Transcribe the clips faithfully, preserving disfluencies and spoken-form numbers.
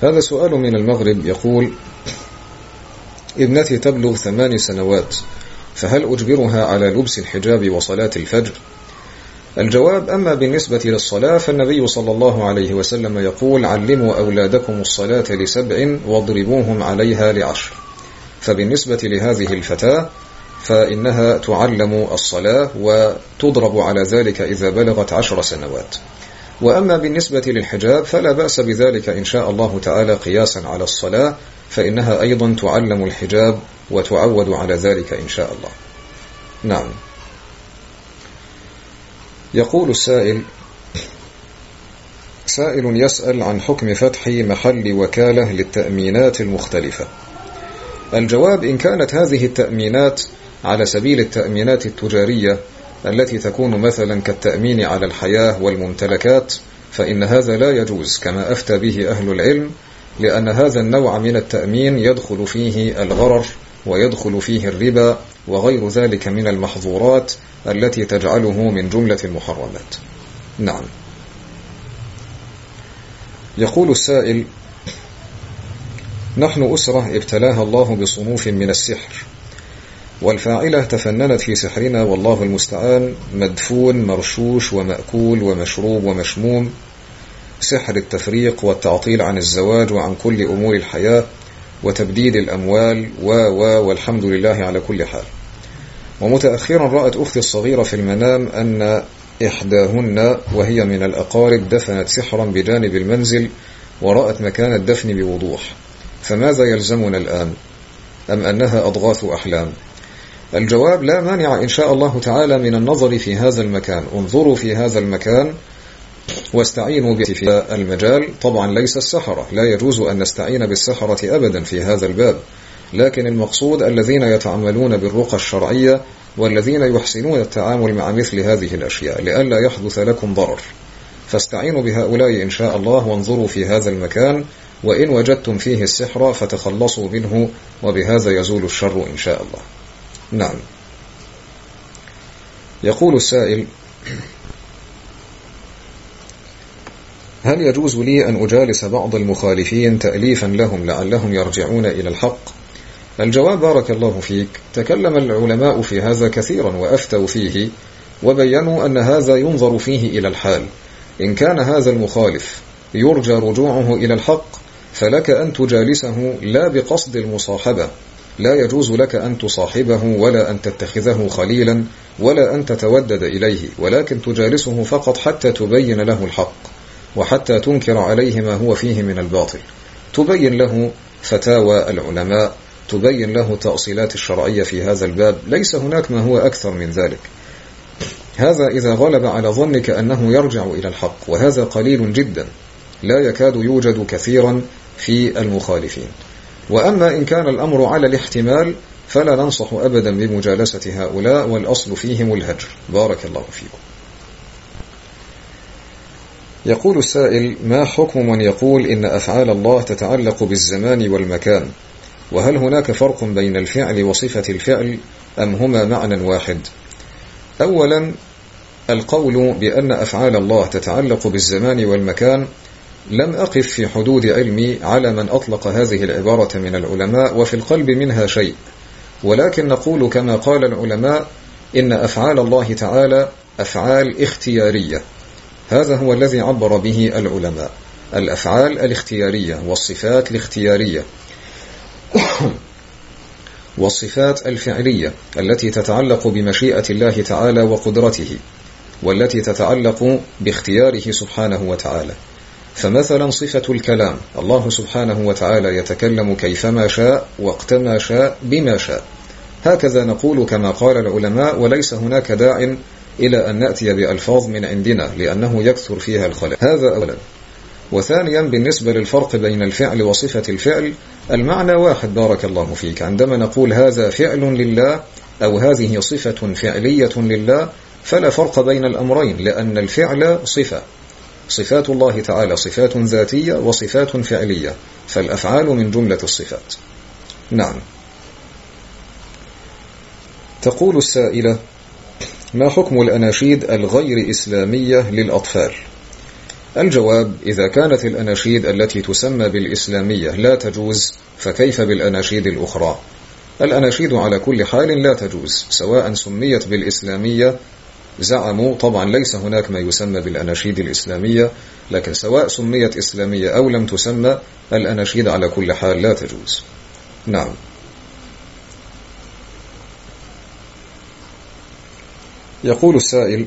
هذا سؤال من المغرب يقول: ابنتي تبلغ ثمان سنوات، فهل أجبرها على لبس الحجاب وصلاة الفجر؟ الجواب: أما بالنسبة للصلاة فالنبي صلى الله عليه وسلم يقول: علموا أولادكم الصلاة لسبع واضربوهم عليها لعشر. فبالنسبة لهذه الفتاة فإنها تعلم الصلاة وتضرب على ذلك إذا بلغت عشر سنوات. وأما بالنسبة للحجاب فلا بأس بذلك إن شاء الله تعالى قياسا على الصلاة، فإنها أيضا تعلم الحجاب وتعود على ذلك إن شاء الله. نعم. يقول السائل: سائل يسأل عن حكم فتح محل وكالة للتأمينات المختلفة. الجواب: إن كانت هذه التأمينات على سبيل التأمينات التجارية التي تكون مثلا كالتأمين على الحياة والممتلكات، فإن هذا لا يجوز كما أفتى به أهل العلم، لأن هذا النوع من التأمين يدخل فيه الغرر ويدخل فيه الربا وغير ذلك من المحظورات التي تجعله من جملة المحرمات. نعم. يقول السائل: نحن أسرة ابتلاها الله بصنوف من السحر، والفاعلة تفننت في سحرنا والله المستعان، مدفون مرشوش ومأكول ومشروب ومشموم، سحر التفريق والتعطيل عن الزواج وعن كل أمور الحياة وتبديد الأموال و و والحمد لله على كل حال. ومتأخرا رأت أختي الصغيرة في المنام أن إحداهن وهي من الأقارب دفنت سحرا بجانب المنزل، ورأت مكان الدفن بوضوح، فماذا يلزمنا الآن؟ أم أنها أضغاث أحلام؟ الجواب: لا مانع إن شاء الله تعالى من النظر في هذا المكان. انظروا في هذا المكان واستعينوا به في المجال. طبعا ليس السحرة، لا يجوز أن نستعين بالسحرة أبدا في هذا الباب، لكن المقصود الذين يتعاملون بالرقى الشرعية والذين يحسنون التعامل مع مثل هذه الأشياء لئلا يحدث لكم ضرر. فاستعينوا بهؤلاء إن شاء الله وانظروا في هذا المكان، وإن وجدتم فيه السحر فتخلصوا منه، وبهذا يزول الشر إن شاء الله. نعم. يقول السائل: هل يجوز لي أن أجالس بعض المخالفين تأليفا لهم لعلهم يرجعون إلى الحق؟ الجواب: بارك الله فيك، تكلم العلماء في هذا كثيرا وأفتوا فيه وبينوا أن هذا ينظر فيه إلى الحال. إن كان هذا المخالف يرجى رجوعه إلى الحق فلك أن تجالسه لا بقصد المصاحبة، لا يجوز لك أن تصاحبه ولا أن تتخذه خليلا ولا أن تتودد إليه، ولكن تجالسه فقط حتى تبين له الحق وحتى تنكر عليه ما هو فيه من الباطل، تبين له فتاوى العلماء، تبين له تأصيلات الشرعية في هذا الباب، ليس هناك ما هو أكثر من ذلك. هذا إذا غلب على ظنك أنه يرجع إلى الحق، وهذا قليل جدا، لا يكاد يوجد كثيرا في المخالفين. وأما إن كان الأمر على الاحتمال فلا ننصح أبدا بمجالسة هؤلاء، والأصل فيهم الهجر. بارك الله فيكم. يقول السائل: ما حكم من يقول إن أفعال الله تتعلق بالزمان والمكان؟ وهل هناك فرق بين الفعل وصفة الفعل أم هما معنى واحد؟ أولا، القول بأن أفعال الله تتعلق بالزمان والمكان لم أقف في حدود علمي على من أطلق هذه العبارة من العلماء، وفي القلب منها شيء، ولكن نقول كما قال العلماء: إن أفعال الله تعالى أفعال اختيارية. هذا هو الذي عبر به العلماء، الأفعال الاختيارية والصفات الاختيارية والصفات الفعلية التي تتعلق بمشيئة الله تعالى وقدرته، والتي تتعلق باختياره سبحانه وتعالى. فمثلا صفة الكلام، الله سبحانه وتعالى يتكلم كيفما شاء وقتما شاء بما شاء، هكذا نقول كما قال العلماء، وليس هناك داع إلى أن نأتي بألفاظ من عندنا لأنه يكثر فيها الخلل. هذا أولا. وثانيا، بالنسبة للفرق بين الفعل وصفة الفعل، المعنى واحد بارك الله فيك. عندما نقول هذا فعل لله أو هذه صفة فعلية لله فلا فرق بين الأمرين، لأن الفعل صفة، صفات الله تعالى صفات ذاتية وصفات فعلية، فالأفعال من جملة الصفات. نعم. تقول السائلة: ما حكم الأناشيد الغير إسلامية للأطفال؟ الجواب: إذا كانت الأناشيد التي تسمى بالإسلامية لا تجوز، فكيف بالأناشيد الأخرى؟ الأناشيد على كل حال لا تجوز، سواء سميت بالإسلامية، زعموا طبعا ليس هناك ما يسمى بالأناشيد الإسلامية، لكن سواء سميت إسلامية أو لم تسمى، الأناشيد على كل حال لا تجوز. نعم. يقول السائل: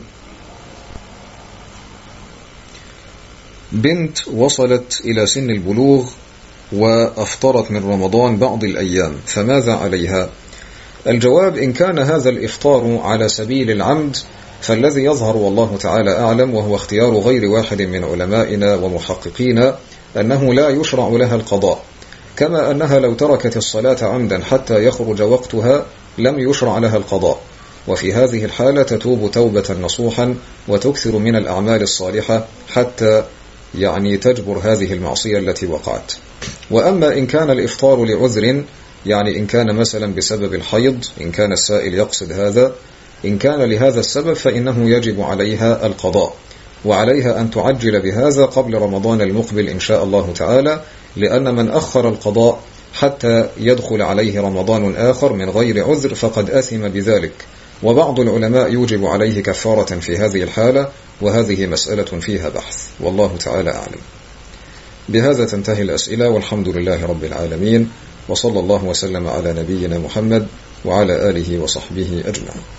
بنت وصلت إلى سن البلوغ وأفطرت من رمضان بعض الأيام، فماذا عليها؟ الجواب: إن كان هذا الإفطار على سبيل العمد فالذي يظهر والله تعالى أعلم، وهو اختيار غير واحد من علمائنا ومحققين، أنه لا يشرع لها القضاء، كما أنها لو تركت الصلاة عمدا حتى يخرج وقتها لم يشرع لها القضاء، وفي هذه الحالة تتوب توبة نصوحا وتكثر من الأعمال الصالحة حتى يعني تجبر هذه المعصية التي وقعت. وأما إن كان الإفطار لعذر، يعني إن كان مثلا بسبب الحيض، إن كان السائل يقصد هذا، إن كان لهذا السبب فإنه يجب عليها القضاء، وعليها أن تعجل بهذا قبل رمضان المقبل إن شاء الله تعالى، لأن من أخر القضاء حتى يدخل عليه رمضان آخر من غير عذر فقد أثم بذلك. وبعض العلماء يوجب عليه كفارة في هذه الحالة، وهذه مسألة فيها بحث، والله تعالى أعلم. بهذا تنتهي الأسئلة، والحمد لله رب العالمين، وصلى الله وسلم على نبينا محمد وعلى آله وصحبه أجمعين.